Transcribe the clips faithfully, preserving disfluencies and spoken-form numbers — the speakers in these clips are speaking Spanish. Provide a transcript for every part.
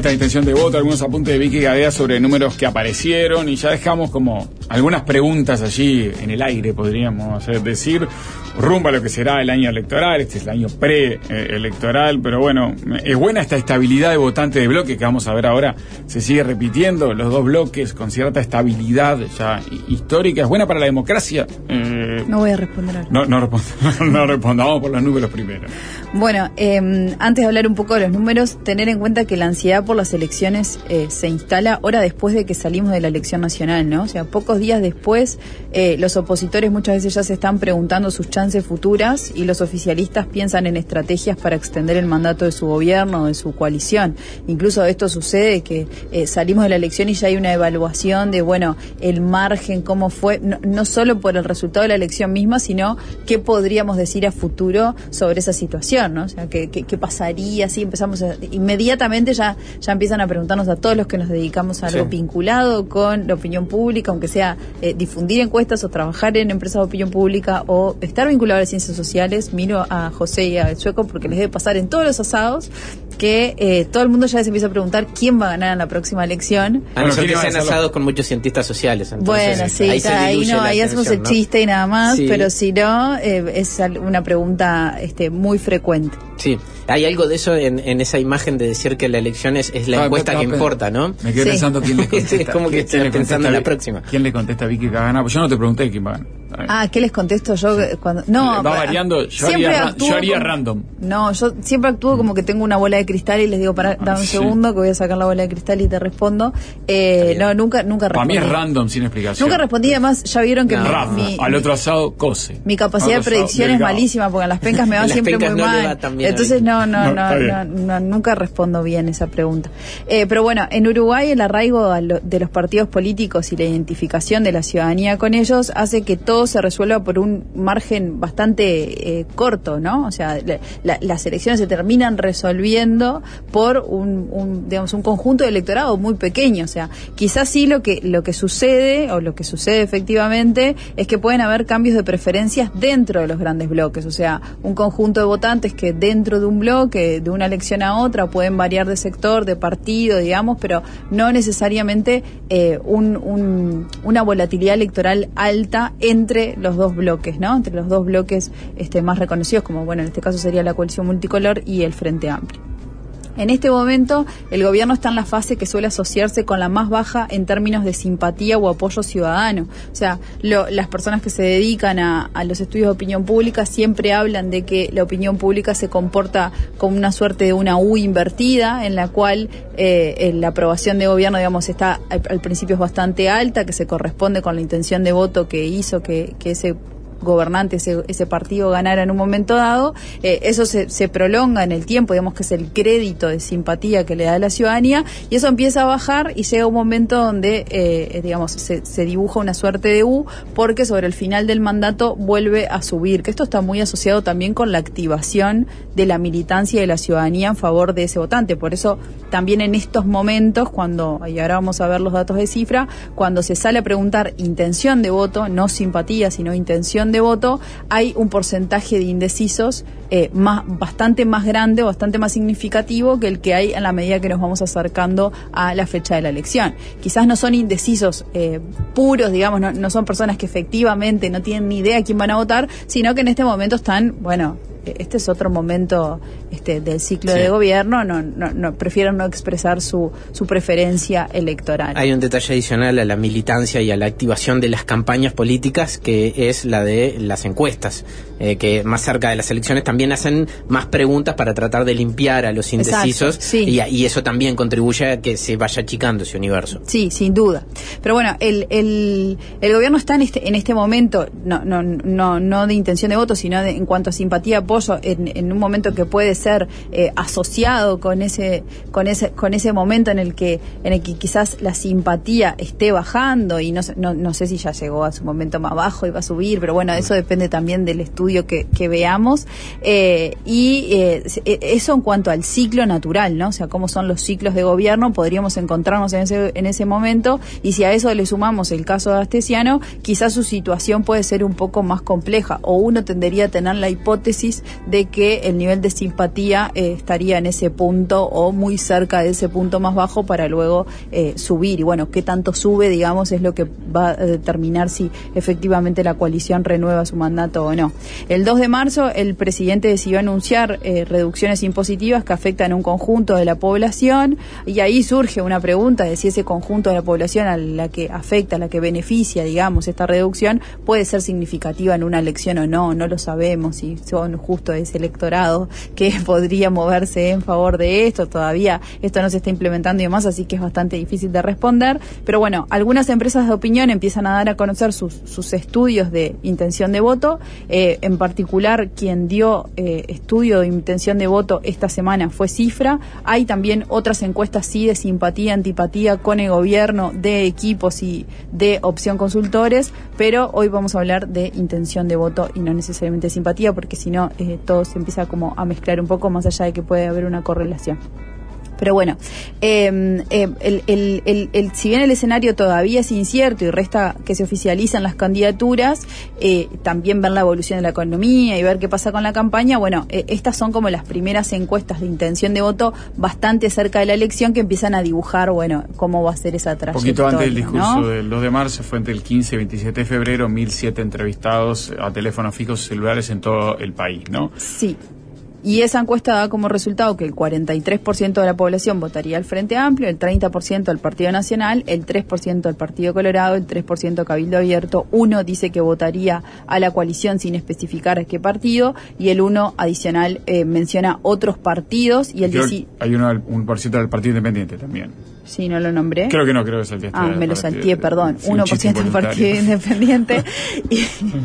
lista de intención de voto, algunos apuntes de Vicky Gadea sobre números que aparecieron y ya dejamos como algunas preguntas allí en el aire, podríamos decir, rumbo a lo que será el año electoral. Este es el año pre-electoral, pero bueno, es buena esta estabilidad de votante de bloque que vamos a ver ahora, se sigue repitiendo, los dos bloques con cierta estabilidad ya histórica, es buena para la democracia. Eh, no voy a responder ahora. No, no, respondo, no respondamos por los números primero. Bueno, eh, antes de hablar un poco de los números, tener en cuenta que la ansiedad por las elecciones eh, se instala hora después de que salimos de la elección nacional, ¿no? O sea, pocos días después, eh, los opositores muchas veces ya se están preguntando sus chances futuras y los oficialistas piensan en estrategias para extender el mandato de su gobierno o de su coalición. Incluso esto sucede que eh, salimos de la elección y ya hay una evaluación de, bueno, el margen, cómo fue, no, no solo por el resultado de la elección misma, sino qué podríamos decir a futuro sobre esa situación, ¿no? O sea, qué, qué, qué pasaría si empezamos a, inmediatamente ya, ya empiezan a preguntarnos a todos los que nos dedicamos a algo sí. vinculado con la opinión pública, aunque sea eh, difundir encuestas o trabajar en empresas de opinión pública o estar vinculado a las ciencias sociales. Miro a José y a Chueco porque les debe pasar en todos los asados que eh, todo el mundo ya se empieza a preguntar quién va a ganar en la próxima elección. A nosotros se han asados con muchos cientistas sociales. Entonces, bueno, sí, ahí, ta, ahí, no, ahí hacemos el ¿no? chiste y nada más, sí. pero si no, eh, es una pregunta este, muy frecuente. Sí, hay algo de eso en, en esa imagen de decir que la elección es, es la ah, encuesta que importa, ¿no? Me quedé sí. pensando quién le contesta. Es como que estoy pensando en la próxima. ¿Quién le contesta a Vicky que va a ganar? Pues yo no te pregunté quién va a ganar. Ah, ¿qué les contesto yo? Sí. cuando No, va variando, yo haría, yo haría como, random. No, yo siempre actúo como que tengo una bola de cristal y les digo, para, dame un sí. segundo que voy a sacar la bola de cristal y te respondo. Eh, no, nunca nunca respondí. Para mí es random, sin explicación. Nunca respondí, además ya vieron que no. mi, Rafa, mi, al otro asado, cose. Mi capacidad de predicción es malísima porque en las pencas me va siempre muy no mal. Entonces no, no, no, no, no, no, nunca respondo bien esa pregunta. Eh, pero bueno, en Uruguay el arraigo de los partidos políticos y la identificación de la ciudadanía con ellos hace que todo se resuelva por un margen bastante eh, corto, ¿no? O sea, la, la, las elecciones se terminan resolviendo por un, un, digamos, un conjunto de electorado muy pequeño. O sea, quizás sí lo que lo que sucede o lo que sucede efectivamente es que pueden haber cambios de preferencias dentro de los grandes bloques. O sea, un conjunto de votantes que dentro de un bloque, de una elección a otra, pueden variar de sector, de partido, digamos, pero no necesariamente eh, un, un, una volatilidad electoral alta entre los dos bloques. bloques, ¿no? Entre los dos bloques este, más reconocidos, como bueno, en este caso sería la coalición multicolor y el Frente Amplio. En este momento, el gobierno está en la fase que suele asociarse con la más baja en términos de simpatía o apoyo ciudadano. O sea, lo, las personas que se dedican a, a los estudios de opinión pública siempre hablan de que la opinión pública se comporta como una suerte de una U invertida, en la cual eh, la aprobación de gobierno, digamos, está al, al principio es bastante alta, que se corresponde con la intención de voto que hizo que, que ese gobernante, ese, ese partido ganara en un momento dado. Eh, eso se, se prolonga en el tiempo, digamos que es el crédito de simpatía que le da la ciudadanía, y eso empieza a bajar y llega un momento donde eh, digamos se, se dibuja una suerte de U, porque sobre el final del mandato vuelve a subir, que esto está muy asociado también con la activación de la militancia y de la ciudadanía en favor de ese votante. Por eso también en estos momentos, cuando, y ahora vamos a ver los datos de cifra, cuando se sale a preguntar intención de voto, no simpatía sino intención de voto, hay un porcentaje de indecisos eh, más, bastante más grande, bastante más significativo que el que hay en la medida que nos vamos acercando a la fecha de la elección. Quizás no son indecisos eh, puros, digamos, no, no son personas que efectivamente no tienen ni idea quién van a votar, sino que en este momento están, bueno, este es otro momento este, del ciclo sí. de gobierno, no, no, no, prefieren no expresar su, su preferencia electoral. Hay un detalle adicional a la militancia y a la activación de las campañas políticas, que es la de las encuestas, eh, que más cerca de las elecciones también hacen más preguntas para tratar de limpiar a los indecisos. Exacto, sí. y, y eso también contribuye a que se vaya achicando ese universo. Sí, sin duda. Pero bueno, el, el, el gobierno está en este, en este momento, no, no, no, no de intención de voto, sino de, en cuanto a simpatía, apoyo, En, en un momento que puede ser eh, asociado con ese con ese con ese momento en el que en el que quizás la simpatía esté bajando, y no no, no sé si ya llegó a su momento más bajo y va a subir, pero bueno, eso depende también del estudio que, que veamos, eh, y eh, eso en cuanto al ciclo natural, ¿no? O sea, cómo son los ciclos de gobierno, podríamos encontrarnos en ese en ese momento, y si a eso le sumamos el caso de Astesiano, quizás su situación puede ser un poco más compleja, o uno tendería a tener la hipótesis es de que el nivel de simpatía eh, estaría en ese punto o muy cerca de ese punto más bajo para luego eh, subir. Y bueno, qué tanto sube, digamos, es lo que va a determinar si efectivamente la coalición renueva su mandato o no. El dos de marzo el presidente decidió anunciar eh, reducciones impositivas que afectan a un conjunto de la población, y ahí surge una pregunta de si ese conjunto de la población a la que afecta, a la que beneficia, digamos, esta reducción puede ser significativa en una elección o no. No lo sabemos si son justo ese electorado que podría moverse en favor de esto. Todavía esto no se está implementando y demás, así que es bastante difícil de responder. Pero bueno, algunas empresas de opinión empiezan a dar a conocer sus, sus estudios de intención de voto. Eh, en particular, quien dio eh, estudio de intención de voto esta semana fue Cifra. Hay también otras encuestas, sí, de simpatía, antipatía con el gobierno, de equipos y de opción consultores, pero hoy vamos a hablar de intención de voto y no necesariamente simpatía, porque si no eh, todo se empieza como a mezclar un poco, más allá de que puede haber una correlación. Pero bueno, eh, eh, el, el, el, el, si bien el escenario todavía es incierto y resta que se oficialicen las candidaturas, eh, también ver la evolución de la economía y ver qué pasa con la campaña, bueno, eh, estas son como las primeras encuestas de intención de voto bastante cerca de la elección que empiezan a dibujar, bueno, cómo va a ser esa trayectoria. Un poquito antes del discurso, ¿no? Del dos de marzo, fue entre el quince y veintisiete de febrero, mil siete entrevistados a teléfonos fijos y celulares en todo el país, ¿no? Sí. Y esa encuesta da como resultado que el cuarenta y tres por ciento de la población votaría al Frente Amplio, el treinta por ciento al Partido Nacional, el tres por ciento al Partido Colorado, el tres por ciento a Cabildo Abierto, uno dice que votaría a la coalición sin especificar a qué partido, y el uno adicional eh, menciona otros partidos, y el dieci... Hay uno, un por ciento del Partido Independiente también. Sí, no lo nombré. Creo que no, creo que salteaste. Ah, me lo salteé, perdón. Sí, uno por ciento del Partido Independiente y,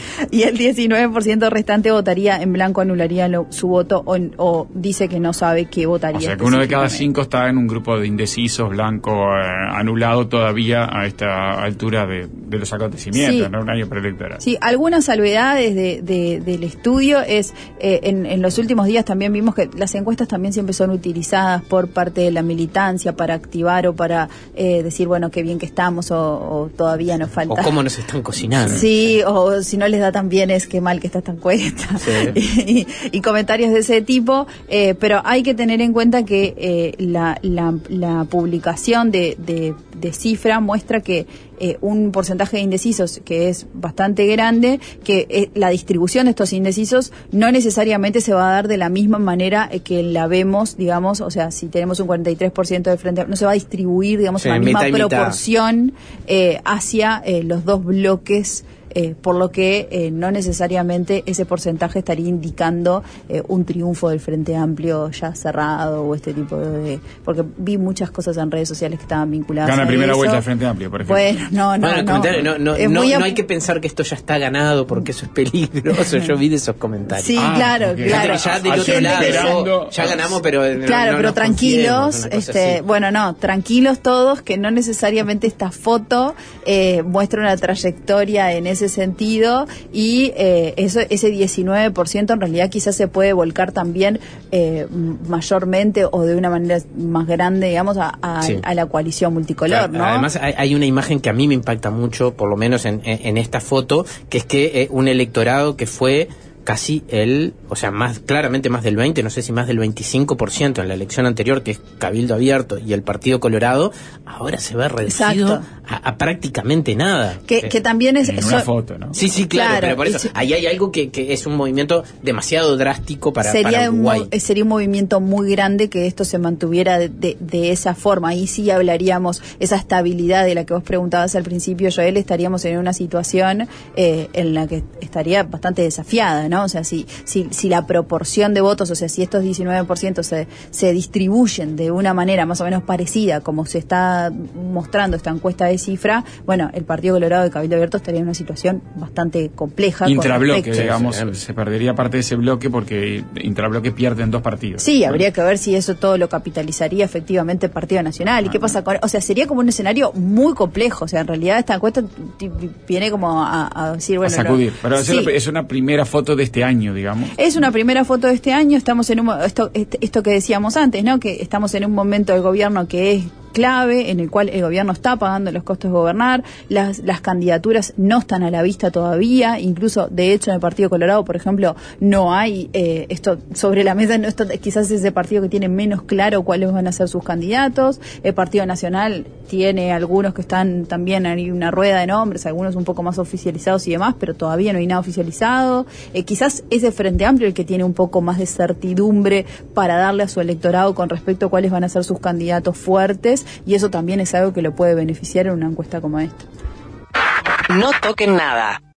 y el diecinueve por ciento restante votaría en blanco, anularía lo, su voto o, o dice que no sabe qué votaría. O sea, que uno de cada cinco está en un grupo de indecisos, blanco, eh, anulado todavía a esta altura de, de los acontecimientos, sí. ¿No? Un año preelectoral. Sí, algunas salvedades de, de, del estudio es, eh, en, en los últimos días también vimos que las encuestas también siempre son utilizadas por parte de la militancia para activar o para eh, decir, bueno, qué bien que estamos o, o todavía nos falta. O cómo nos están cocinando. Sí, o si no les da tan bien es qué mal que está esta encuesta. Sí. y, y comentarios de ese tipo, eh, pero hay que tener en cuenta que eh, la, la, la publicación de, de, de Cifra muestra que eh, un porcentaje de indecisos que es bastante grande, que eh, la distribución de estos indecisos no necesariamente se va a dar de la misma manera eh, que la vemos, digamos, o sea, si tenemos un cuarenta y tres por ciento de frente, no se va a distribuir, digamos, sí, la misma proporción eh, hacia eh, los dos bloques. Eh, por lo que eh, no necesariamente ese porcentaje estaría indicando eh, un triunfo del Frente Amplio ya cerrado o este tipo de... Porque vi muchas cosas en redes sociales que estaban vinculadas Gana a primera eso. vuelta del Frente Amplio, por ejemplo. Bueno, no, no, bueno, no. No, no, no, no, no hay que pensar que esto ya está ganado porque eso es peligroso. Yo vi de esos comentarios. Sí, ah, claro, okay. claro. Ya del otro lado, ya ganamos, pero... Claro, no, pero no tranquilos, este, bueno, no, tranquilos todos, que no necesariamente esta foto eh, muestra una trayectoria en ese sentido. Y eh, eso, ese diecinueve por ciento en realidad quizás se puede volcar también eh, mayormente o de una manera más grande, digamos, a, a, sí. a la coalición multicolor, ¿no? Además hay, hay una imagen que a mí me impacta mucho, por lo menos en, en, en esta foto, que es que eh, un electorado que fue casi el, o sea, más claramente más del veinte, no sé si más del veinticinco por ciento en la elección anterior, que es Cabildo Abierto y el Partido Colorado, ahora se ve reducido a, a prácticamente nada. Que, eh, que también es... En una foto, ¿no? Sí, sí, claro, claro, pero por eso, sí. ahí hay algo que, que es un movimiento demasiado drástico para, sería para Uruguay. Un, sería un movimiento muy grande que esto se mantuviera de, de, de esa forma. Ahí sí hablaríamos, esa estabilidad de la que vos preguntabas al principio, Joel, estaríamos en una situación eh, en la que estaría bastante desafiada, ¿no? O sea, si, si, si la proporción de votos, o sea, si estos diecinueve por ciento se, se distribuyen de una manera más o menos parecida como se está mostrando esta encuesta de Cifra, bueno, el Partido Colorado de Cabildo Abierto estaría en una situación bastante compleja. Intrabloque, digamos, sí, se perdería parte de ese bloque porque intrabloque pierde en dos partidos. Sí, bueno. Habría que ver si eso todo lo capitalizaría efectivamente el Partido Nacional. ¿Y ah, qué pasa con...? O sea, sería como un escenario muy complejo. O sea, en realidad esta encuesta viene como a, a decir, bueno... A sacudir. No, pero sí. es una primera foto de este año, digamos. Es una primera foto de este año. Estamos en un... Esto, esto que decíamos antes, ¿no? Que estamos en un momento del gobierno que es clave en el cual el gobierno está pagando los costos de gobernar, las, las candidaturas no están a la vista todavía, incluso de hecho en el Partido Colorado, por ejemplo, no hay eh, esto sobre la mesa, no, esto, quizás es ese partido que tiene menos claro cuáles van a ser sus candidatos. El Partido Nacional tiene algunos que están también, hay una rueda de nombres, algunos un poco más oficializados y demás, pero todavía no hay nada oficializado. Eh, quizás ese Frente Amplio el que tiene un poco más de certidumbre para darle a su electorado con respecto a cuáles van a ser sus candidatos fuertes, y eso también es algo que lo puede beneficiar en una encuesta como esta. No toquen nada.